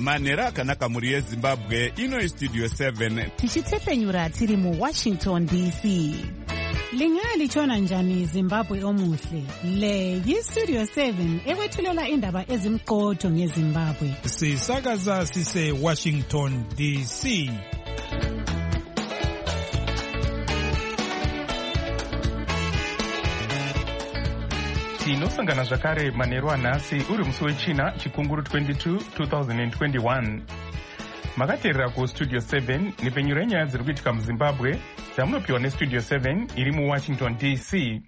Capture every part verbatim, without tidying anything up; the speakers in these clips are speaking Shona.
Manera akanaka muri yeZimbabwe. Ino Studio seven. Tichitsepenyura tiri mu Washington D C. Lingali chona njani Zimbabwe omuhle. Le yi Studio seven ewethulela indaba ezimqotho ngeZimbabwe. Sisakaza sise Washington D C. Tinosangana zvakare manheru anhasi uri musi wechina chikunguru twenty-two twenty twenty-one. Makateerera ku Studio seven nepenyuro yenyaya dziri kuitika muZimbabwe dzamunopiwa neStudio seven iri muWashington D C.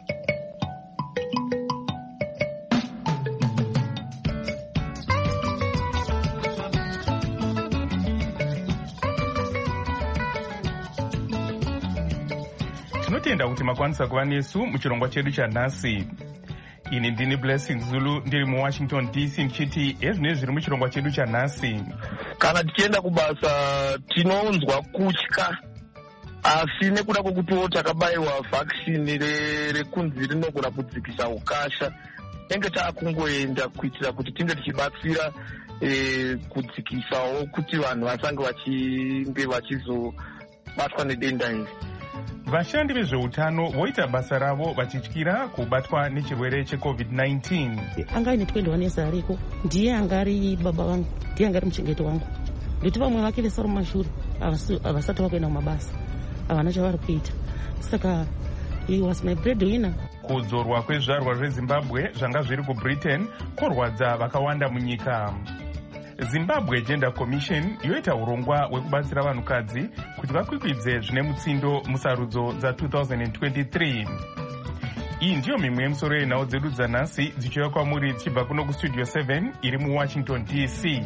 Tinotenda kuti makwanisa kuva nesu muchirongwa chedu chanhasi. Ini ndini Blessing Zulu ndiri muWashington D C ndichiti ezvinezvi zviri muchirongwa chedu chanhasi. Kana tichienda kubasa tinonzwa kutya, asi nekuda kwokutiwo takabayiwa vaccine rekunzi rinogona kudzikisa ukasha, tenge taakungoenda kuitira kuti tinge tichibatsira e, kudzikisawo kuti vanhu vasange vachinge vachizobatwa nedenda iri. Vashandi vezveutano voita basa ravo vachityira kubatwa nechirwere checovid nineteen. Anga ine twenty-one years ariko, ndiye anga ari baba vangu, ndiye anga ari muchengeti wangu. Nditi vamwe vake vesaro mumashure havasati vakuenda kumabasa, havana chavari kuita. Saka he was my breadwinner. Kudzorwa kwezvarwa zveZimbabwe zvanga zviri kuBritain kworwadza vakawanda munyika. Zimbabwe Gender Commission yoita urongwa hwekubatsira vanhukadzi kuti vakwikwidze zvine mutsindo musarudzo dza twenty twenty-three. Iyi ndiyo mimwe yemusoro yenhau dzedu dzanhasi dzichiuya kwamuri dzichibva kuno kuStudio seven iri muWashington D C.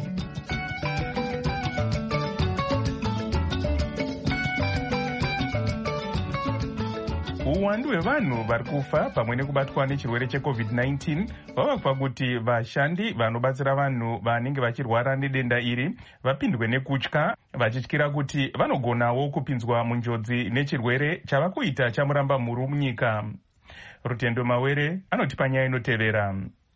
Uwandu hwevanhu vari kufa pamwe nekubatwa nechirwere checovid nineteen vava kupa kuti vashandi vanobatsira vanhu vanenge vachirwara nedenda iri vapindwe nekutya, vachityira kuti vanogonawo kupinzwa munjodzi nechirwere chava kuita chamuramba mhuru munyika. Rutendo Mawere anotipa nyaya inotevera.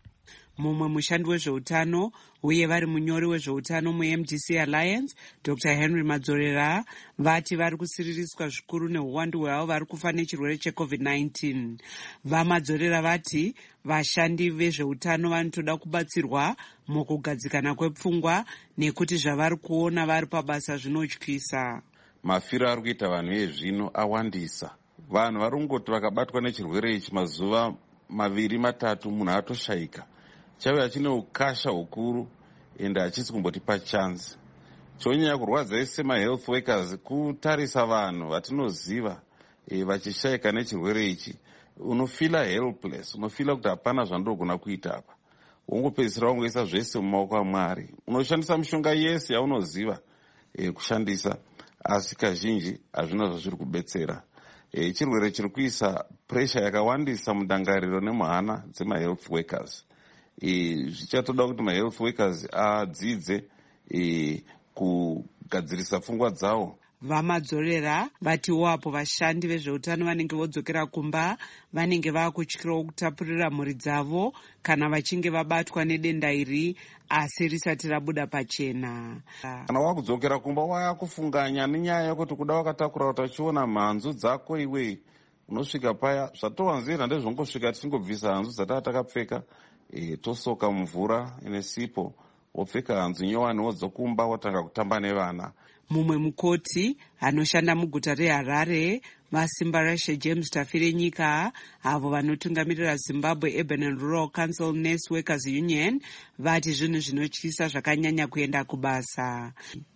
Mumwe mushandi wezveutano uye vari munyori wezveutano muM D C Alliance, Doctor Henry Madzorera, vati vari kusiririswa zvikuru neuwandu hwavo vari kufa nechirwere checovid nineteen. VaMadzorera vati vashandi vezveutano vanotoda kubatsirwa mukugadzikana kwepfungwa nekuti zvavari kuona vari pabasa zvinotyisa. Mafiro ari kuita vanhu vezvino awandisa. Vanhu vari kungoti vakabatwa nechirwere ichi mazuva maviri matatu munhu atoshayika. Chauya chine ukasha hukuru ende hachisi kumbotipa chance. Chonyanya kurwadza ese mahealth workers kutarisa vanhu vatinoziva e, vachishayika nechirwere ichi. Unofila helpless, unofila kuti hapana zvandogona kuita apa. Ungopedzisira wangoisa zvese mumaoko aMwari. Unoshandisa mishonga yese yaunoziva e, kushandisa, asi kazhinji hazvina zvazviri kubetsera. E, chirwere chiri kuisa pressure yakawandisa mundangariro nemuhana dzemahealth workers. Zvichatoda kuti mahealth workers adzidze e, kugadzirisa pfungwa dzavo. VaMadzorera vatiwo apo vashandi vezveutano vanenge vodzokera kumba vanenge vakutyirawo kutapurira mhuri dzavo kana vachinge vabatwa nedenda iri asi risati rabuda pachena. Kana wakudzokera kumba wakufunganya nenyaya yokuti kuda wakatakura utachiona mhanzu dzako iwe, unosvika paya zvatowanzira ndezvongosvika tichingobvisa hanzu dzatava takapfeka e, tosoka mvura ine sipo wopfeka hanzu nyowani wodzokumba wotanga kutamba nevana. Mumwe mukoti anoshanda muguta reHarare, vaSimbarashe James Tafire nyika, avo vanotungamirira Zimbabwe Urban and Rural Council Nurse Workers Union, vati zvinhu zvinotyisa zvakanyanya kuenda kubasa.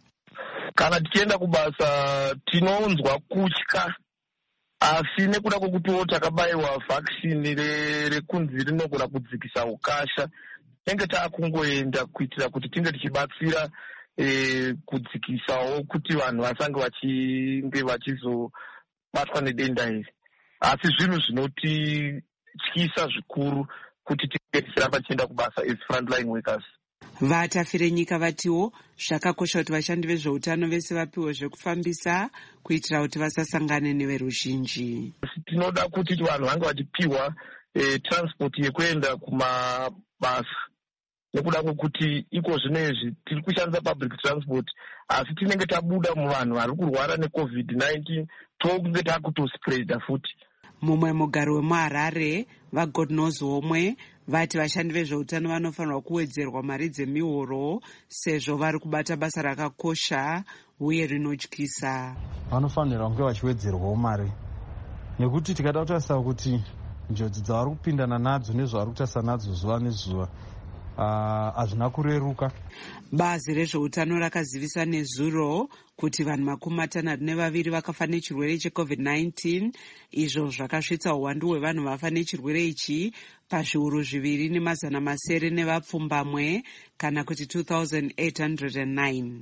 Kana tichienda kubasa tinonzwa kutya, asi nekuda kwokutiwo takabayiwa vaccine rekunzi rinogona kudzikisa ukasha, tenge taakungoenda kuitira kuti tinge tichibatsira e, kudzikisawo kuti vanhu vasange vachinge vachizobatwa nedenda iri. Asi zvinhu zvinotityisa zvikuru kuti tinge tichiramba tichienda kubasa as frontline workers. Vatafire nyika vatiwo zvakakosha kuti vashandi vezveutano vese vapiwe zvekufambisa kuitira kuti vasasangane neveruzhinji. Tinoda kuti vanhu vange vachipiwa e, transport yekuenda kumabasa nekuda kwokuti iko zvino izvi tiri kushandisa public transport asi tinenge tabuda muvanhu vari kurwara necovid nineteen tokunge takutospreada futi. mumwe mugari wemuharare vagodnos homwe vati vashandi vezveutano vanofanirwa kuwedzerwa mari dzemihoro sezvo vari kubata basa rakakosha uye rinotyisa. Vanofanirwa kunge vachiwedzerwawo mari nekuti tikada kutarisa kuti njodzi dzavari kupindana nadzo nezvavari kutarisa nadzo zuva nezuva hazvina uh, kureruka. Bazi rezveutano rakazivisa nezuro kuti vanhu makumi matanhatu nevaviri vakafa nechirwere checovid nineteen, izvo zvakasvitsa uwandu hwevanhu vafa nechirwere ichi pazviuru zviviri nemazana masere nevapfumbamwe kana kuti two thousand eight hundred nine.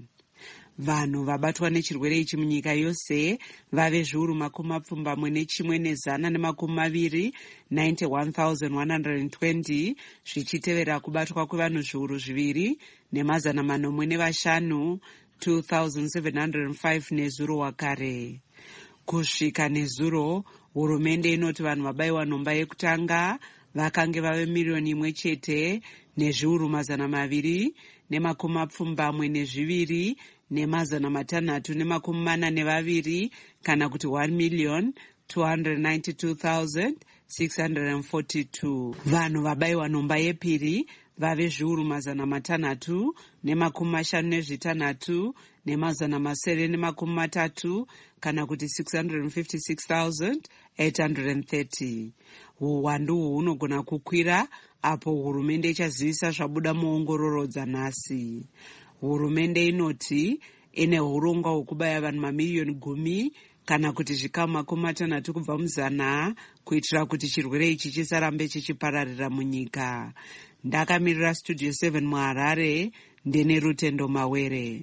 Vanhu vabatwa nechirwere ichi munyika yose vave zviuru makumi mapfumbamwe nechimwe nezana nemakumi maviri ninety-one thousand one hundred twenty, zvichitevera kubatwa kwevanhu zviuru zviviri nemazana manomwe nevashanu two thousand seven hundred five nezuro wakare. Kusvika nezuro, hurumende inoti vanhu vabayiwa nhomba yekutanga vakange vave miriyoni imwe chete nezviuru mazana maviri nemakumi mapfumbamwe nezviviri nemazana matanhatu nemakumi mana nevaviri kana kuti one million two hundred ninety-two thousand six hundred forty-two. Vanhu vabayiwa nhomba yepiri vave zviuru mazana matanhatu nemakumi mashanu nezvitanhatu nemazana masere nemakumi matatu kana kuti six hundred fifty-six thousand eight hundred thirty. Uwandu uhu hunogona kukwira apo hurumende ichazivisa zvabuda muongororo dzanhasi. Hurumende inoti ine urongwa hwekubaya vanhu mamiriyoni gumi kana kuti zvikamu makumi matanhatu kubva muzana kuitira kuti chirwere ichi chisarambe chichipararira munyika. Ndakamirira Studio seven muHarare, ndine Rutendo Mawere.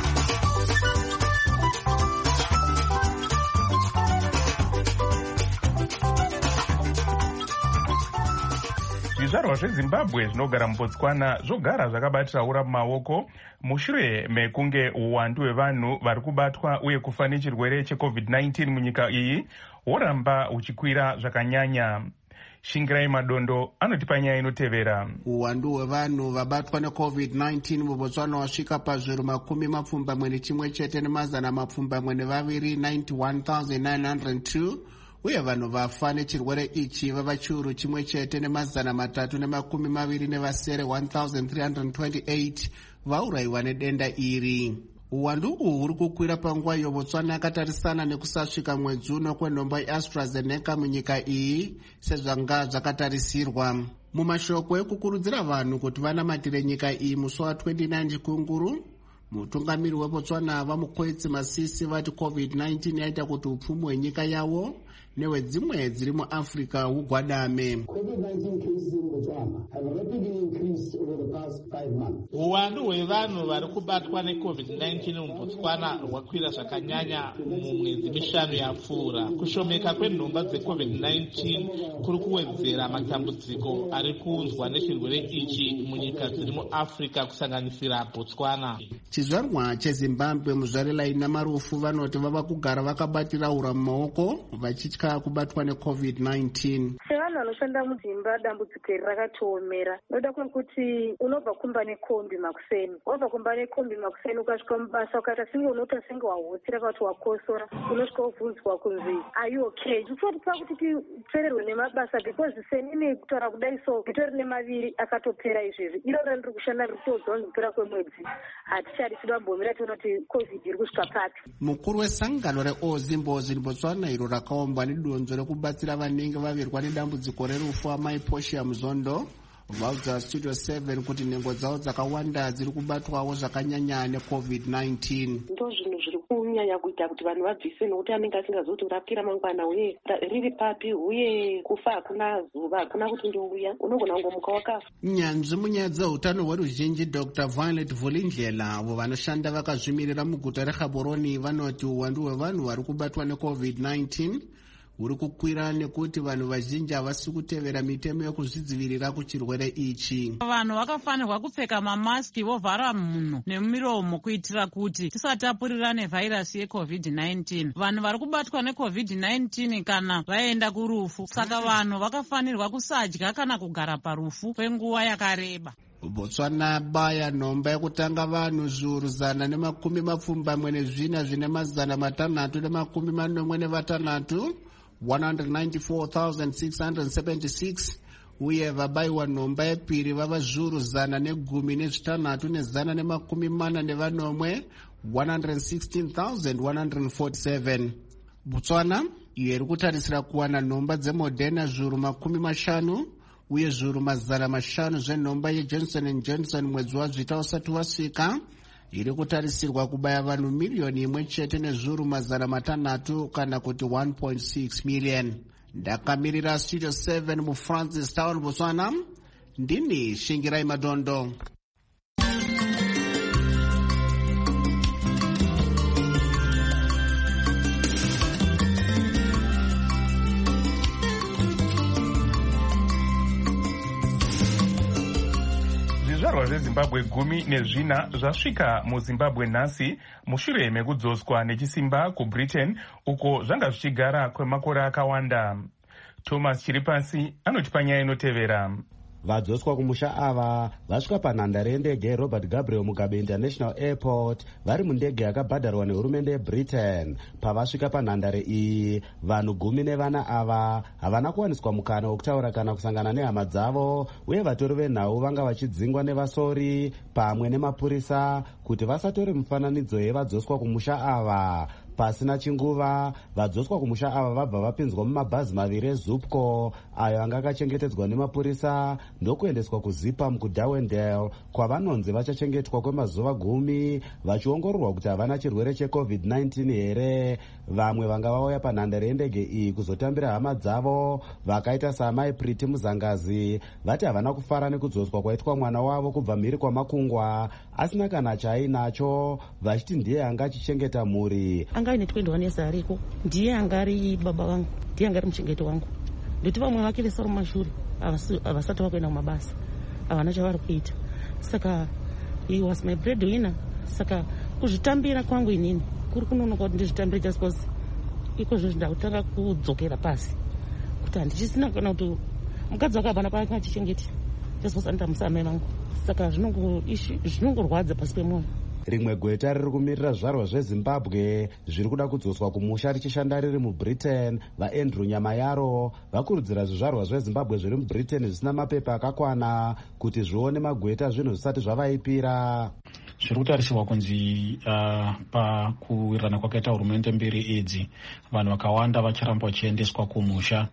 Zvizvarwa zveZimbabwe zvinogara muBotswana zvogara zvakabatira ura mumaoko mushure mekunge uwandu hwevanhu vari kubatwa uye kufa nechirwere checovid nineteen munyika iyi hworamba huchikwira zvakanyanya. Shingirai Madondo anotipa nyaya inotevera. Uwandu hwevanhu vabatwa necovid nineteen muBotswana wasvika pazviuru makumi mapfumbamwe nechimwe chete nemazana mapfumbamwe nevaviri ninety-one thousand nine hundred two, uye vanhu vafa nechirwere ichi vava chiuru chimwe chete nemazana matatu nemakumi maviri nevasere one thousand three hundred twenty-eight vaurayiwa nedenda iri. Uwandu uhu huri kukwira panguva iyo Botswana yakatarisana nekusasvika mwedzi uno kwenhombo yeAstraZeneca munyika iyi sezvanga zvakatarisirwa. Mumashoko ekukurudzira vanhu kuti vanamatire nyika iyi musi wa twenty-nine Chikunguru, mutungamiri weBotswana Vamukwetsi Masisi vati covid nineteen yaita kuti upfumi hwenyika yavo nehwedzimwe dziri muAfrica hugwadame. Uwandu hwevanhu vari kubatwa necovid nineteen muBotswana hwakwira zvakanyanya mumwedzi mishanu yapfuura. Kushomeka kwenhomba dzecovid nineteen kuri kuwedzera matambudziko ari kuunzwa nechirwere ichi munyika dziri muAfrica kusanganisira Botswana. Chizvarwa cheZimbabwe muzvarela ina marufu vanoti vava kugara vakabatira ura mumaoko vachitya kubatwa necovid nineteen. Sevanhu vanoshanda mudzimba dambudziko iri rakatoomera. Noda kuti unobva kumba nekombi makuseni. Wabva kumba nekombi makuseni ukasvika mubasa ukaita senge unota senge wahotsira kuti wakosora, unosvika wobvunzwa kunzi are you okay? Zvinotipa kuti tipfererwe nemabasa because senini kutaura kudai so nditori nemaviri akatopera izvezvi. Iro randiri kushanda ritodzwa nekupera kwemwedzi. Hatichadi tidambomira tiona kuti covid iri kusvika papi. Mukuru wesangano reOzimbozi muBotswana iro rakaombwa nedonzo rekubatsira vanenge vavirwa nedambudziko rerufu amai Portia Muzondo vaudza Studio seven kuti nhengo dzavo dzakawanda dziri kubatwawo zvakanyanya necovid nineteen. Ndo zvinhu zviri kunyanya kuita kuti vanhu vabvise nokuti anenge asingazoti urapira mangwana uye riri papi uye kufa hakuna zuva hakuna kuti ndouya unogona kungomuka wakafa. Nyanzvi munyaya dzeutano hweruzhinji Dr Violet Vulindlela avo vanoshanda vakazvimirira muguta reGaborone vanoti uwandu hwevanhu vari kubatwa necovid nineteen huri kukwira nekuti vanhu vazhinji havasi kutevera mitemo yekuzvidzivirira kuchirwere ichi. Vanhu vakafanirwa kupfeka mamaski vovhara mhuno nemumiromo kuitira kuti tisatapurirane vhairasi yecovid nineteen. Vanhu vari kubatwa necovid nineteen kana vaenda kurufu, saka vanhu vakafanirwa kusadya kana kugara parufu kwenguva yakareba. Botswana baya nhomba yekutanga vanhu zviuru zana nemakumi mapfumbamwe nezvina zvine mazana matanhatu nemakumi manomwe nevatanhatu one hundred ninety-four thousand six hundred seventy-six uye vabayiwa nhomba yepiri vava zviuru zana negumi nezvitanhatu nezana nemakumi mana nevanomwe one hundred sixteen thousand one hundred forty-seven. Botswana iyo iri kutarisira kuwana nhomba dzemoderna zviuru makumi mashanu uye zviuru mazana mashanu zvenhomba yejohnson and johnson mwedzi wazvita usati wasvika. Iri kutarisirwa kubaya vanhu miriyoni imwe chete nezviuru mazana matanhatu kana kuti one point six million. Ndakamirira Studio seven muFrancis Town, Botswana. Ndini Shingirai Madondo. Zvizvarwa zveZimbabwe gumi nezvina zvasvika muZimbabwe nhasi mushure mekudzoswa nechisimba kuBritain uko zvanga zvichigara kwemakore akawanda. Thomas Chiripasi anotipa nyaya inotevera. Vadzoswa kumusha ava vasvika panhandare yendege Robert Gabriel Mugabe International Airport vari mundege yakabhadharwa nehurumende yeBritain. Pavasvika panhandare iyi, vanhu gumi nevana ava havana kuwaniswa mukana wokutaura kana kusangana nehama dzavo, uye vatori venhau vanga vachidzingwa nevasori pamwe nemapurisa kuti vasatore mifananidzo yevadzoswa kumusha ava. Pasina chinguva, vadzoswa kumusha ava vabva vapinzwa mumabhazi maviri eZupco ayo anga akachengetedzwa nemapurisa ndokuendeswa kuZipam kuDarwendale kwavanonzi vachachengetwa kwemazuva gumi vachiongororwa kuti havana chirwere checovid nineteen here. Vamwe vanga vauya panhandare yendege iyi kuzotambira hama dzavo vakaita saamai Priti Muzangazi vati havana kufara nekudzoswa kwaitwa mwana wavo kubva mhiri kwamakungwa asina kana chaainacho, vachiti ndiye anga achichengeta mhuri. Anga ine twenty-one years ariko, ndiye anga ari baba vangu, ndiye anga ari muchengeti wangu. Ndoti vamwe vakilesa rumashuri havasati vakuenda kumabasa, havana chavari kuita. Saka he was my breadwinner. Saka kuzvitambira kwangu inini kuri kunonoka kuti ndizvitambire just because ikozvo ndakutanga kudzokera pasi kuti handichisina kana kuti mukadzi wake hapana paanga achichengeti just because andamusa amai vangu. Saka zvinongorwadza pasi pemwoyo. Rimwe gweta riri kumirira zvizvarwa zveZimbabwe zviri kuda kudzoswa kumusha richishanda riri muBritain, vaAndrew Nyamayaro vakurudzira zvizvarwa zveZimbabwe zviri muBritain zvisina mapepa akakwana kuti zvione magweta zvinhu zvisati zvavaipira. Zviri kutarisirwa kunzi uh, pakuwirirana kwakaita hurumende mbiri idzi vanhu vakawanda vacharamba vachiendeswa kumusha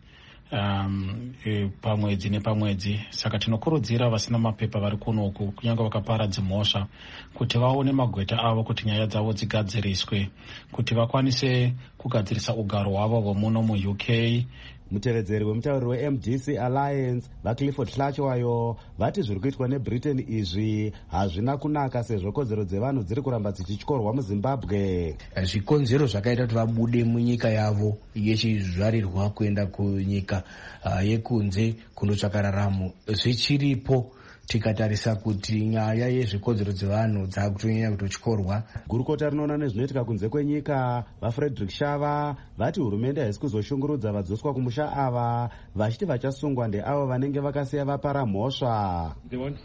um, e, pamwedzi nepamwedzi. Saka tinokurudzira vasina mapepa vari kunoku kunyange vakaparadza mhosva kuti vaone magweta avo kuti nyaya dzavo dzigadziriswe kuti vakwanise kugadzirisa ugaro hwavo hwemuno muU K. Mutevedzeri wemutauriri weM D C Alliance vaClifford Hlachiwayo vati zviri kuitwa neBritain izvi hazvina kunaka sezvo kodzero dzevanhu dziri kuramba dzichityorwa muZimbabwe. Zvikonzero zvakaita kuti vabude munyika yavo yechizvarirwa kuenda kunyika uh, yekunze kundotsvaka raramo zvichiripo. Tikatarisa kuti nyaya yezvikodzero dzevanhu dzakutonyanya kutotyorwa. Gurukota rinoona nezvinoitika kunze kwenyika vaFrederick Shava vati hurumende haisi kuzoshungurudza vadzoswa kumusha ava vachiti vachasungwa ndeavo vanenge vakasiya vapara mhosva.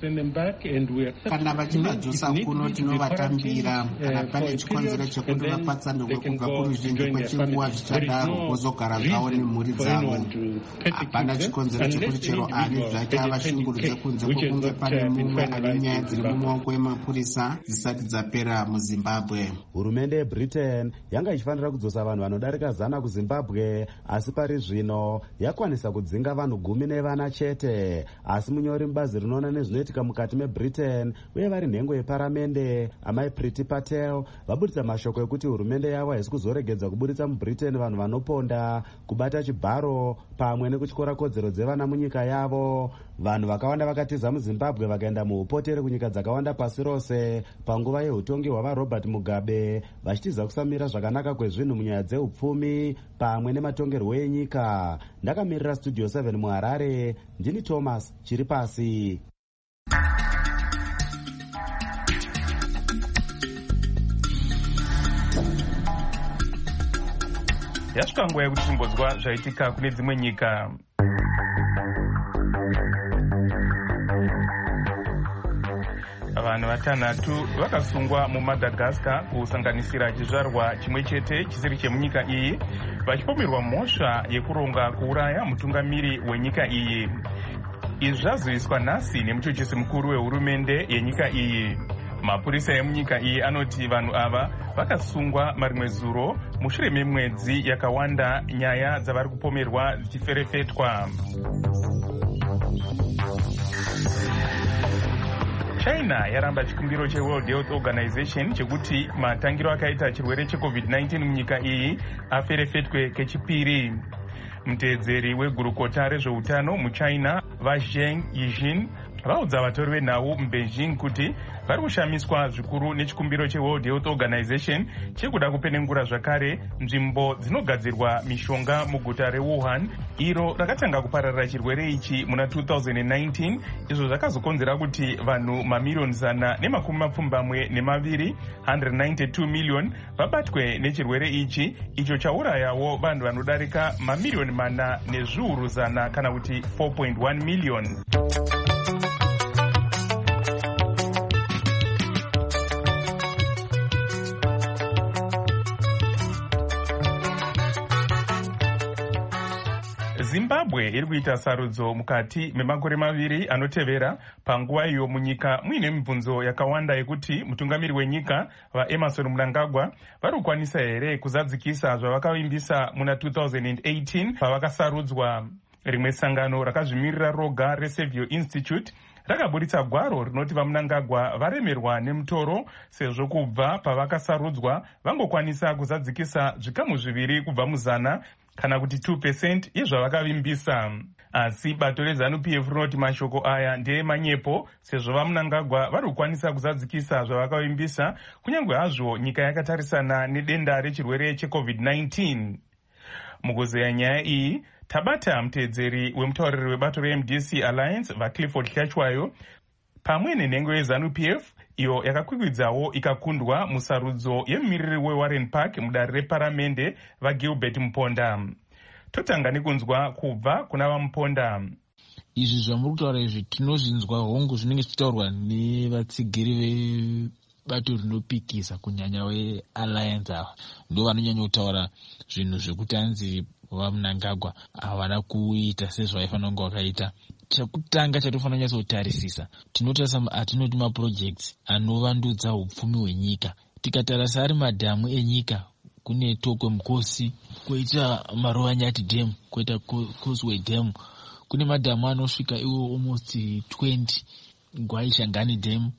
Kana vachivadzosa kuno tinovatambira, kana pane chikonzero chekuti vapatsanurwe kubva kuruzhinji kwechinguva zvichadaro vozogara zvavo nemhuri dzavo. Hapana chikonzero chekuti chero ani zvake avashungurudze kunze kwekunge pane mumwe ane nyaya dziri mumaoko emapurisa dzisati dzapera muZimbabwe. Hurumende yeBritain yanga ichifanira kudzosa vanhu vanodarika zana kuZimbabwe, asi pari zvino yakwanisa kudzinga vanhu gumi nevana chete. Asi munyori mubazi rinoona nezvinoitika mukati meBritain uye vari nhengo yeparamende amai Priti Patel vabudisa mashoko ekuti hurumende yavo haisi kuzoregedza kubuditsa muBritain vanhu vanoponda, kubata chibharo pamwe nekutyora kodzero dzevana munyika yavo. Vanhu vakawanda vakatiza muZimbabwe vakaenda muupoteri kunyika dzakawanda pasi rose panguva yeutongi hwavaRobert Mugabe vachitiza kusamira zvakanaka kwezvinhu munyaya dzeupfumi pamwe nematongerwo enyika. Ndakamirira Studio seven muHarare, ndini Thomas Chiripasi. Yasvika nguva yekuti timbonzwa zvaitika kune dzimwe nyika. vanhu vatanhatu vakasungwa muMadagascar kusanganisira chizvarwa chimwe chete chisiri chemunyika iyi vachipomerwa mhosva yekuronga kuuraya mutungamiri wenyika iyi. Izvi zvazoiswa nhasi nemuchochesi mukuru wehurumende yenyika iyi. Mapurisa emunyika iyi anoti vanhu ava vakasungwa marimwe zuro mushure memwedzi yakawanda nyaya dzavari kupomerwa dzichiferefetwa. China yaramba chikumbiro cheWorld Health Organization chekuti matangiro akaita chirwere checovid nineteen munyika iyi aferefetwe kechipiri. Mutedzeri wegurukota rezveutano muchina vaZheng Yijin vaudza vatori venhau muBeijing kuti vari kushamiswa zvikuru nechikumbiro cheWorld Health Organization chekuda kupenengura zvakare nzvimbo dzinogadzirwa mishonga muguta reWuhan iro rakatanga kupararira chirwere ichi muna two thousand nineteen, izvo zvakazokonzera kuti vanhu mamiriyoni zana nemakumi mapfumbamwe nemaviri one hundred ninety-two million vabatwe nechirwere ichi icho chaurayawo vanhu vanodarika mamiriyoni mana nezviuru zana kana kuti four point one million. Zimbabwe iri kuita sarudzo mukati memakore maviri anotevera panguva iyo munyika muine mibvunzo yakawanda yekuti mutungamiri wenyika vaEmmerson Mnangagwa vari kukwanisa here kuzadzikisa zvavakavimbisa muna two thousand eighteen pavakasarudzwa. Rimwe sangano rakazvimirira roga reSavio Institute rakaburitsa gwaro rinoti vaMnangagwa varemerwa nemutoro sezvo kubva pavakasarudzwa vangokwanisa kuzadzikisa zvikamu zviviri kubva muzana kana kuti two percent yezvavakavimbisa. Asi bato reZANU P F rinoti mashoko aya ndeemanyepo sezvo vaMnangagwa vari kukwanisa kuzadzikisa zvavakavimbisa kunyange hazvo nyika yakatarisana nedenda rechirwere checovid nineteen. Mukuzeya nyaya iyi tabata mutedzeri wemutauriri webato reM D C Alliance vaClifford Hlachwayo pamwe nenhengo yeZANU P F iyo yakakwikwidzawo ikakundwa musarudzo yemumiriri weWarren Park mudare reparamende vaGilbert Muponda. Totanga nekunzwa kubva kuna vaMuponda. Izvi zvamuri kutaura izvi tinozvinzwa hongu zvinenge zvichitaurwa nevatsigiri vebato rinopikisa kunyanya weAlliance ava ndo vanonyanya kutaura zvinhu zvekuti anzi vaMnangagwa havana kuita sezvavaifanira kunge vakaita. Chekutanga chatinofanira kunyatsa kutarisisa tinotarisa atinoti maprojects anovandudza upfumi hwenyika. Tikatarisa ari madhamu enyika kune Tokwe Mukosi, koita Maruvanyati Dam, koita Causeway Dam, kune madhamu anosvika iwo almost twenty, Gwaishangani Dam,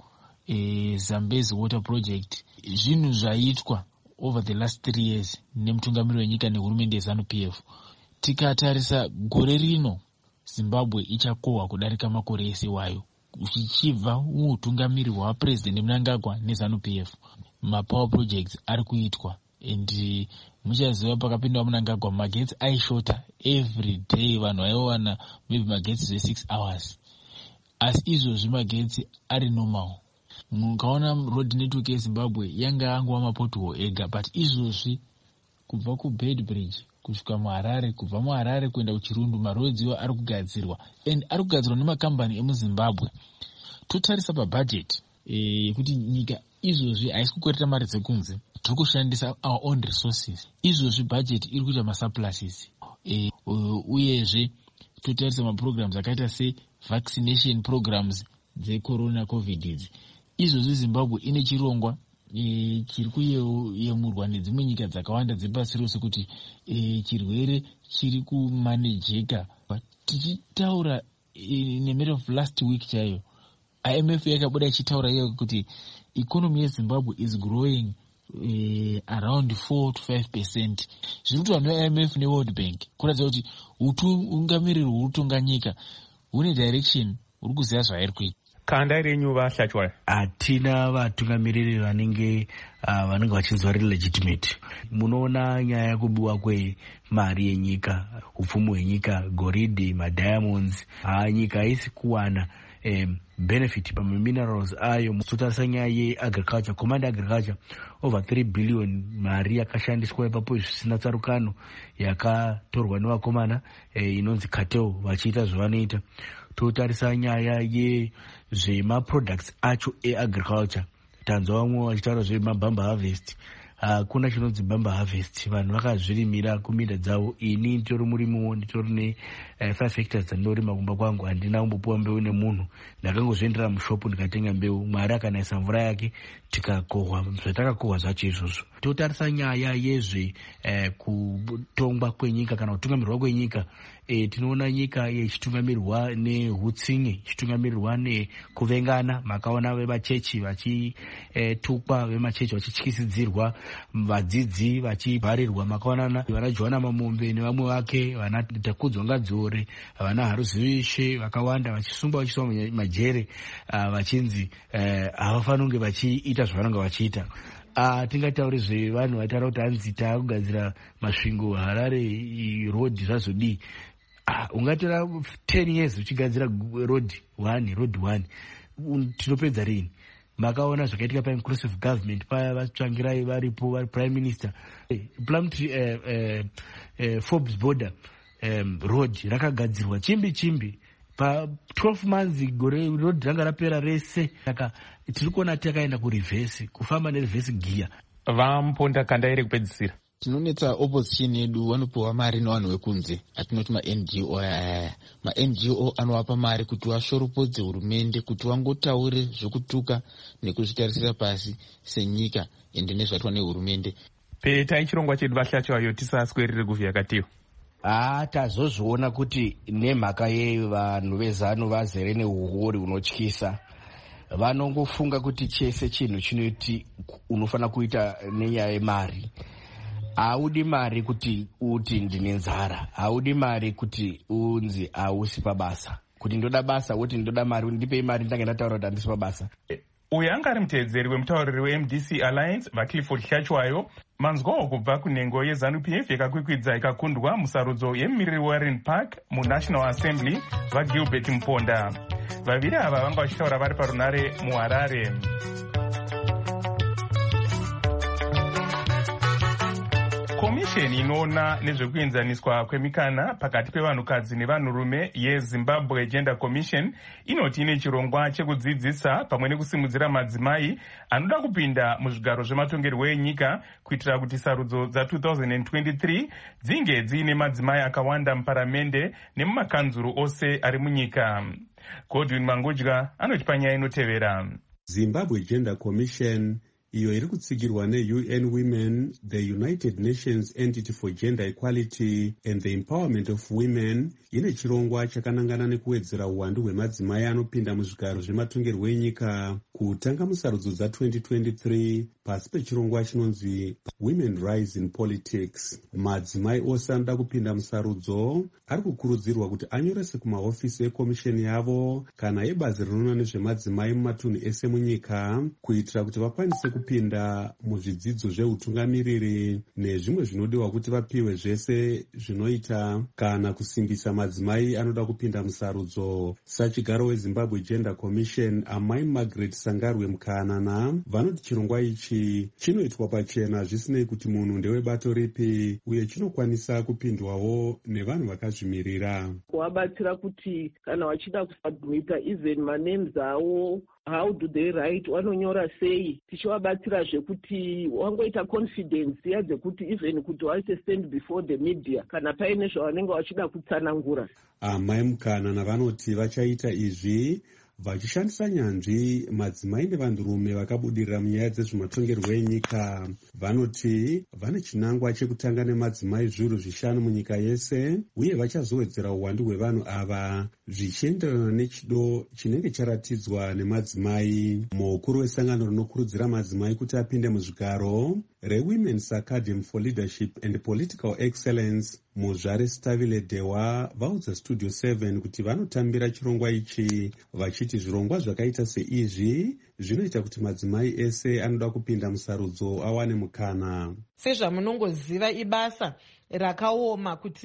e, Zambezi Water Project. Zvinhu zvaitwa over the last three years nemutungamiri wenyika nehurumende yeZANU P F. Tikatarisa gore rino Zimbabwe ichakohwa kudarika makore ese wayo uchichibva muutungamiri hwaPresident Mnangagwa neZANU P F. Mapower projects ari kuitwa and muchaziva pakapinda Mnangagwa magetsi aishota every day, vanhu vaiwana maybe magetsi ze six hours, asi izvozvi magetsi ari normal. Mukaona road network yeZimbabwe yanga angova mapothole ega, but izvozvi kubva kuBedbridge kusvika muHarare, kubva muHarare kuenda kuChirundu maroads iwo ari kugadzirwa and ari kugadzirwa nemakambani emuZimbabwe. Totarisa pabudget yekuti e, nyika izvozvi haisi kukwereta mari dzekunze, tiri kushandisa our own resources. Izvozvi budget iri kuita masurpluses e, uyezve totarisa maprograms akaita se-vaccination programs dzecorona covid idzi. Izvozvi Zimbabwe ine chirongwa e, chiri kuyemurwa nedzimwe nyika dzakawanda dzepasi rose kuti e, chirwere chiri kumanejeka. Tichitaura e, nematter of last week chaiyo I M F yakabuda ichitaura iyo kuti economy yeZimbabwe is growing uh, around four to five percent. Zviri vanhu I M F neWorld Bank kuratidza kuti utungamiriri hwekutonga nyika hune direction huri kuziva zvairi kuita. Kanda renyu vaHlachwayo? Hatina vatungamiriri vanenge uh, vanenge vachinzwa riri legitimate. Munoona nyaya yekubiwa kwemari yenyika, upfumi hwenyika, goridhe, madiamonds, ha nyika haisi kuwana um, benefit paminerals ayo. Totarisa nyaya yeagriculture, command agriculture, over three billion mari yakashandiswa ipapo zvisina tsarukano yakatorwa nevakomana eh, inonzi cartel vachiita zvavanoita. Totarisa nyaya yezvemaproducts acho eagriculture, tanzwa vamwe vachitaura zvemabamba harvest. Hakuna uh, chinonzi bamba harvest, vanhu vakazvirimira kuminda dzavo. Ini nditori murimiwo, nditori ne uh, five hectares dzandorima kumba kwangu, handina kumbopuwa mbeu nemunhu, ndakangozviendera mushopu ndikatenga mbeu. Mwari akanaisa mvura yake tikakohwa zvatakakohwa zvacho izvozvo. Totarisa nyaya yezve uh, kutongwa kwenyika kana kutungamirirwa kwenyika, e, tinoona nyika ichitungamirirwa nehutsinye, ichitungamirirwa nekuvengana. Makaona vemachechi vachitukwa, e, vemachechi vachityisidzirwa, vadzidzi vachibharirwa. Makaonana vana Joana Mamombe nevamwe vake, vana Takudzwa Ngadzore, vana Haruzivishe vakawanda vachisungwa vachiswa majere, uh, vachinzi havafaniri kunge vachiita zvavanenge vachiita. Uh, tingataure zvevanhu vataura kuti hanzi taakugadzira masvingo Harare road zvazodii. Uh, ungatora ten years uchigadzira road one, road one, tinopedza rini? Makaona zvakaitika pa-inclusive government paya vatsvangirai varipo vari prime minister. Plumtree uh, uh, uh, Forbes border um, road rakagadzirwa chimbi chimbi pa twelve months gore road ranga rapera rese. Saka tiri kuona takaenda kureverse, kufamba nereverse gear. Vamponda kanda iri kupedzisira. Tinonetsa opposition yedu vanopiwa mari nevanhu vekunze, atinoti ma-N G O aya. Ma-N G O anovapa mari kuti vashoropodze hurumende, kuti vangotaure zvekutuka nekuzvitarisira pasi senyika ende nezvatwa nehurumende. Petai chirongwa chedu vahlachiwayo tisaswerere kuvhiyakatiwa. Ah, tazozviona kuti nemhaka yevanhu vezanu vazere neuhori hunotyisa. Vanongofunga kuti chese chinhu chinoti unofana kuita nenyaya yemari. Haudi mari kuti uti ndine nzara, haudi mari kuti unzi hausi pabasa. Kuti ndoda basa woti ndoda mari, ndipei mari ndange ndataura kuti handisi pabasa. Uyu anga ari mutevedzeri wemutauriri we-M D C Alliance vaClifford Hlachiwayo. Manzwawo kubva kunhengo yeZANU P F yakakwikwidza ikakundwa musarudzo yemumiriri weWarren Park muNational Assembly vaGilbert Muponda. Vaviri ava vanga vachitaura vari parunare muHarare. Komisheni inoona nezvekuenzaniswa kwemikana pakati pevanhukadzi nevanhurume yeZimbabwe Gender Commission inoti ine chirongwa chekudzidzisa pamwe nekusimudzira madzimai anoda kupinda muzvigaro zvematongerwo enyika kuitira kuti sarudzo dza-twenty twenty-three dzinge dziine madzimai akawanda muparamende nemumakanzuru ose ari munyika. Godwin Mangudya anoti panyaya inotevera. Zimbabwe Gender Commission, iyo iri kutsigirwa ne-U N Women, the United Nations Entity for Gender Equality and the Empowerment of Women, ine chirongwa chakanangana nekuwedzera uwandu hwemadzimai anopinda muzvigaro zvematongerwo enyika kutanga musarudzo dza-twenty twenty-three pasi pechirongwa chinonzi Women Rise in Politics. Madzimai ose anoda kupinda musarudzo ari kukurudzirwa kuti anyorese kumahofisi ekomisheni yavo kana ebazi rinoona nezvemadzimai mumatunhu ese munyika kuitira kuti vakwanise kupinda muzvidzidzo zveutungamiriri nezvimwe zvinodiwa kuti vapiwe zvese zvinoita kana kusimbisa madzimai anoda kupinda musarudzo. Sachigaro weZimbabwe Gender Commission amai Margaret Sangarwe Mukanana vanoti chirongwa ichi chinoitwa pachena zvisinei kuti munhu ndewebato ripi uye chinokwanisa kupindwawo nevanhu vakazvimirira. Kuvabatsira kuti kana vachida kusubmita even manames avo, how do they write, vanonyora sei, tichivabatsira zvekuti wangoita confidence yadzekuti even kuti waite stand before the media kana paine zvavanenge vachida kutsanangura. Amai Mukanana vanoti vachaita izvi vachishandisa nyanzvi madzimai nevanhurume vakabudirira munyaya dzezvematongerwo enyika. Vanoti vane chinangwa chekutanga nemadzimai zviuru zvishanu munyika yese uye vachazowedzera uwandu hwevanhu ava zvichienderana nechido chinenge charatidzwa nemadzimai. Mukuru wesangano rinokurudzira madzimai kuti apinde muzvigaro reWomen's Academy for Leadership and Political Excellence, Muzvare Stavile Dewa vaudza Studio seven kuti vanotambira chirongwa ichi vachiti zvirongwa zvakaita seizvi zvinoita kuti madzimai ese anoda kupinda musarudzo awane mukana. Sezvamunongoziva ibasa rakaoma kuti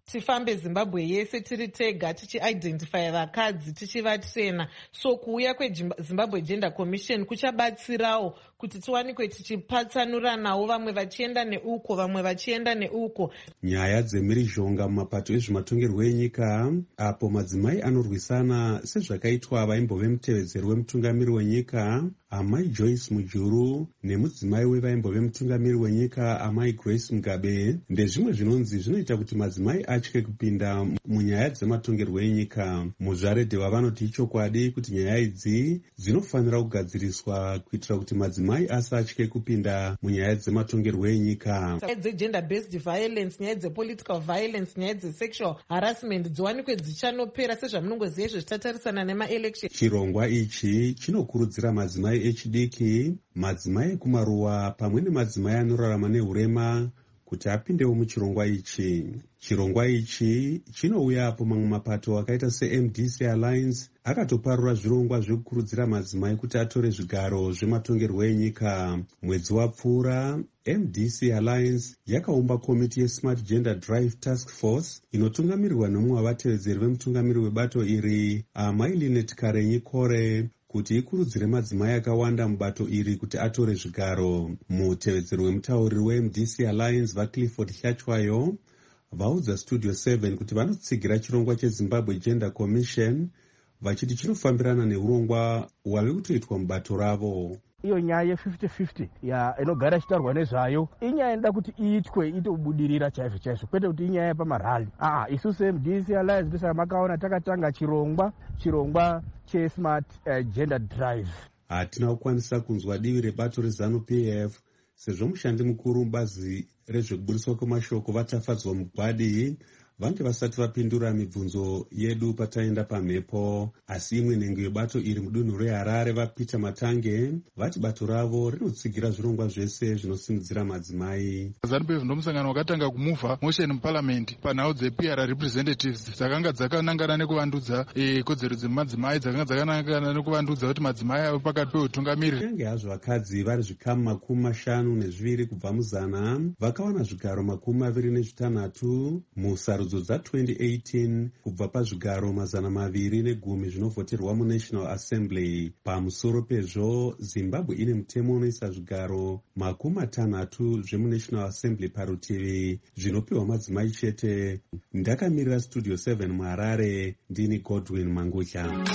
tifambe Zimbabwe yese tiri tega tichiidentify vakadzi tichivatrena. So kuuya kweZimbabwe Gender Commission kuchabatsirawo kuti tiwanikwe tichipatsanuranawo, vamwe vachienda neuko vamwe vachienda neuko. Nyaya dzemhirizhonga mumapato ezvematongerwo enyika, apo madzimai anorwisana sezvakaitwa vaimbove mutevedzeri wemutungamiri wenyika amai Joyce Mujuru nemudzimai wevaimbove mutungamiri wenyika amai Grace Mugabe, ndezvimwe zvinonzi zvinoita kuti madzimai atye kupinda munyaya dzematongerwo enyika. Muzvaredhewa vanoti ichokwadi kuti nyaya idzi dzinofanira kugadziriswa kuitira kuti madzimai asatye kupinda munyaya dzematongerwo enyika. Nyaya dzegender based violence, nyaya dzepolitical violence, nyaya dzesexual harassment dziwanikwe dzichanopera sezvamunongoziva izvo zvichatarisana nemaelection. Chirongwa ichi chinokurudzira madzimai echidiki, madzimai ekumaruwa pamwe nemadzimai anorarama nehurema kuti apindewo muchirongwa ichi. Chirongwa ichi chinouya apo mamwe mapato akaita seM D C Alliance akatoparura zvirongwa zvekukurudzira madzimai kuti atore zvigaro zvematongerwo enyika. Mwedzi wapfuura, M D C Alliance yakaumba komiti yeSmart Gender Drive Task Force inotungamirirwa nomumwe wavatevedzeri vemutungamiri webato iri amai Linet Karenyi Kore kuti ikurudzire madzimai akawanda mubato iri kuti atore zvigaro. Mutevedzeri wemutauriri weM D C Alliance vaClifford Hlachwayo vaudza Studio seven kuti vanotsigira chirongwa cheZimbabwe Gender Commission vachiti chinofambirana neurongwa hwave kutoitwa mubato ravo. Iyo nyaya ye-fifty fifty ya inogara ichitaurwa nezvayo inyaya inoda kuti iitwe itobudirira chaizvo chaizvo, kwete kuti inyaya yepamarali. Ah, isusu M D C Alliance ndosaka makaona takatanga chirongwa chirongwa cheSmart uh, Gender Drive. Hatina kukwanisa kunzwa divi rebato reZANU-P F sezvo mushandi mukuru mubazi rezvekubudiswa kwemashoko vatafadzwa mugwadi vange vasati vapindura mibvunzo yedu pataenda pamhepo. Asi imwe nhengo yebato iri mudunhu reHarare vaPeter Matange vati bato ravo rinotsigira zvirongwa zvese zvinosimudzira madzimai. ZANU-P F ndomusangano wakatanga kumuvha motion muparliament panhau dzeP R representatives dzakanga dzakanangana nekuvandudza kodzero dzemadzimai, dzakanga dzakanangana nekuvandudza kuti madzimai ave pakati peutungamiri. Kunyange hazvo vakadzi vari zvikamu makumi mashanu nezviviri kubva muzana vakawana zvigaro makumi maviri nezvitanhatu musarudzo dza twenty eighteen kubva pazvigaro mazana maviri negumi zvinovhoterwa muNational Assembly. Pamusoro pezvo, Zimbabwe ine mutemo unoisa zvigaro makumi matanhatu zvemuNational Assembly parutivi zvinopiwa madzimai chete. Ndakamirira Studio seven muHarare, ndini Godwin Mangutya.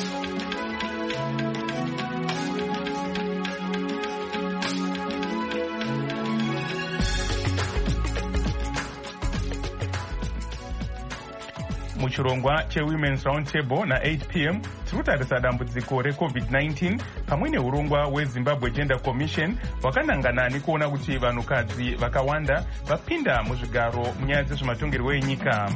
Muchirongwa cheWomen's Roundtable na eight p m tirikutarisa dambudziko reCovid nineteen pamwe neurongwa weZimbabwe Gender Commission wakanangana nekuona kuti vanhukadzi vakawanda vapinda muzvigaro munyaya dzezvematongerwo enyika.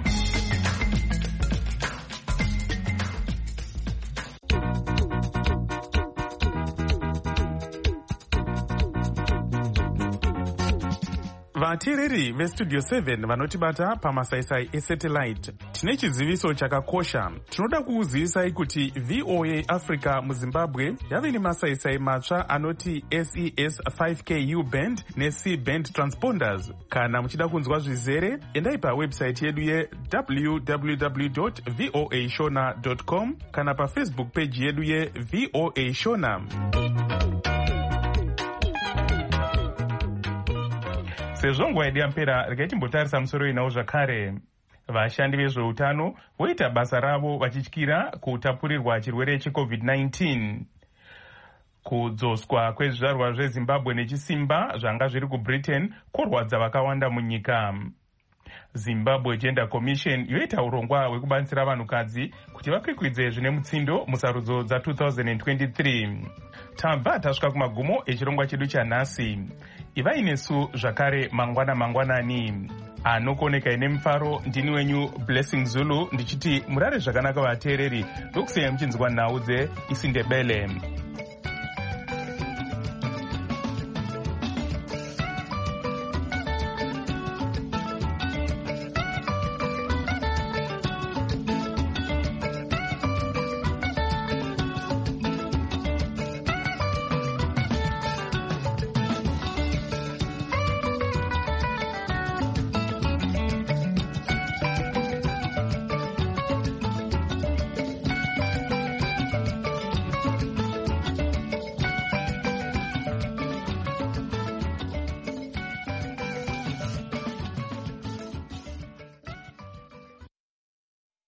Vateereri veStudio seven vanotibata pamasaisai esatellite, tine chiziviso chakakosha. Tinoda kukuzivisai kuti V O A Africa muZimbabwe yave nemasaisai matsva anoti S E S five K U band neC band transponders. Kana muchida kunzwa zvizere, endai pawebsite yedu ye w w w dot voa shona dot com kana paFacebook page yedu ye V O A Shona. Sezvo nguva yedu yampera, regai timbotarisa musoro inawo zvakare. Vashandi vezveutano voita basa ravo vachityira kutapurirwa chirwere cheCovid nineteen. Kudzoswa kwezvizvarwa zveZimbabwe nechisimba zvanga zviri kuBritain kworwadza vakawanda munyika. Zimbabwe Gender Commission yoita urongwa hwekubatsira vanhukadzi kuti vakwikwidze zvine mutsindo musarudzo dza two thousand twenty-three. Tabva tasvika kumagumo echirongwa chedu chanhasi. Ivai nesu zvakare mangwana mangwanani. Anokoneka ine mufaro, ndini wenyu Blessing Zulu ndichiti murare zvakanaka vateereri, ndokusiyai muchinzwa nhau dzeIsindebele.